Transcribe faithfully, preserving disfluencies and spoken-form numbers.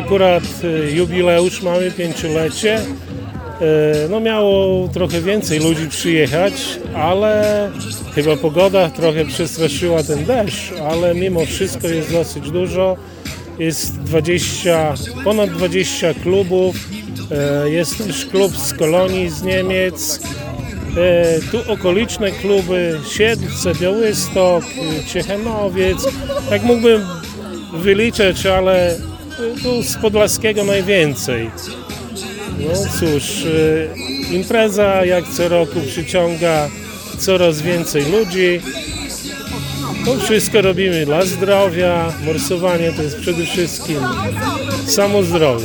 akurat jubileusz mamy, pięciolecie. No miało trochę więcej ludzi przyjechać, ale chyba pogoda trochę przestraszyła ten deszcz, ale mimo wszystko jest dosyć dużo. Jest dwadzieścia, ponad dwadzieścia klubów, jest też klub z Kolonii z Niemiec, tu okoliczne kluby, Siedlce, Białystok, Ciechanowiec, tak mógłbym wyliczać, ale tu z Podlaskiego najwięcej. No cóż, impreza jak co roku przyciąga coraz więcej ludzi. To wszystko robimy dla zdrowia, morsowanie to jest przede wszystkim samo zdrowie.